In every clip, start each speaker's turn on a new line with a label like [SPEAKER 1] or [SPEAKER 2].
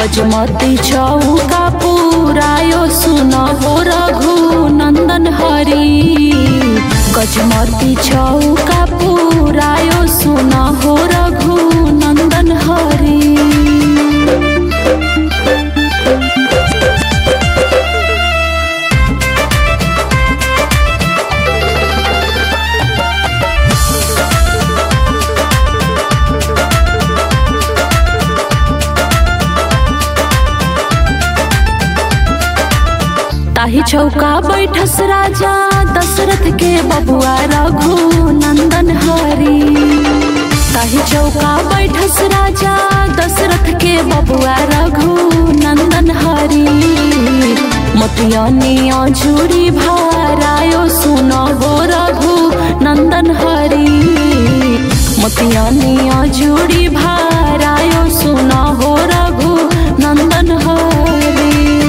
[SPEAKER 1] गजमती चौका पुरायो सुन हो रघु नंदन हरि। गजमती चौका पुरायो सुन हो रघु नंदन हरि। ताही चौका बैठस राजा दशरथ के बबुआ रघु नंदन हरि। ताही चौका बैठस राजा दशरथ के बबुआ रघु नंदन हरि। मोतियनिया जुड़ी भरायो सुन हो रघु नंदन हरि। मोतियनिया जुड़ी भरायो सुन हो रघु नंदन हरि।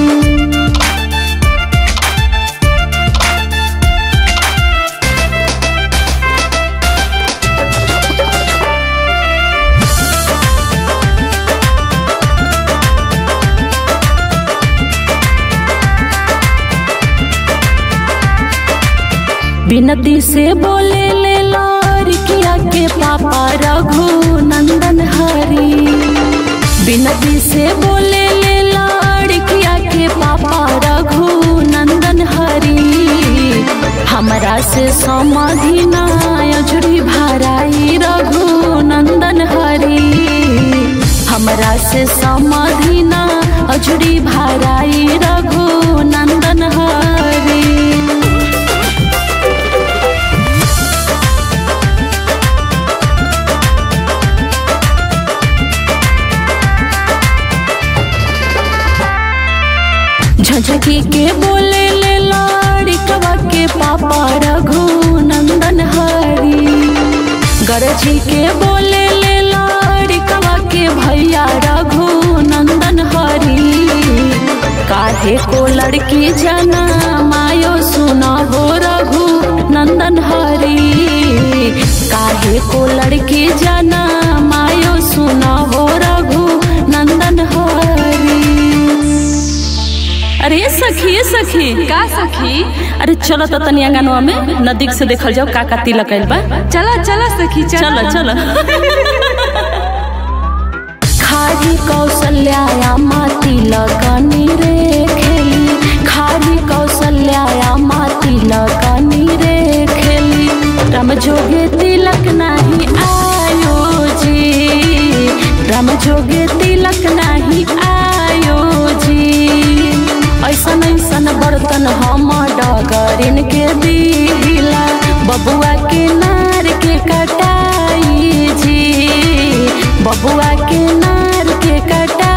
[SPEAKER 1] बिनती से बोले ले लड़किया के पापा रघु नंदन हरि। बिनती से बोले ले लड़किया के पापा रघु नंदन हरि। हमरा से समाधि नाय जुड़ी भराई रघु नंदन हरि। हमरा से समाधि ना जुड़ी भराई रघु नंदन हरि। झझकी के बोले ले लड़कवा के पापा रघु नंदन हरि। गरजी के बोले ले लड़कवा के भैया रघु नंदन हरि। काहे को लड़की जना मायो सुना हो रघु नंदन हरि। काहे को लड़की जना मायो सुना हो रघु नंदन हरि। अरे सखी सखी
[SPEAKER 2] का सखी?
[SPEAKER 1] अरे चलो तो तनी आंगनवा में नदीक से देखल जाओ का तिलक आइल बा।
[SPEAKER 2] चला चला सखी
[SPEAKER 1] चलो चलो। खारी कौशल्या माती लगनी रे खेली। खारी कौशल्या माती लगनी रे खेली। राम जोगे तिलक नाही आयो जी। राम जोगे तिलक नाही आयो जी। ऐसन ऐसन बर्तन हम डगरिन के दिला। बबुआ के नार के कटाई जी। बबुआ के नार के कटाई।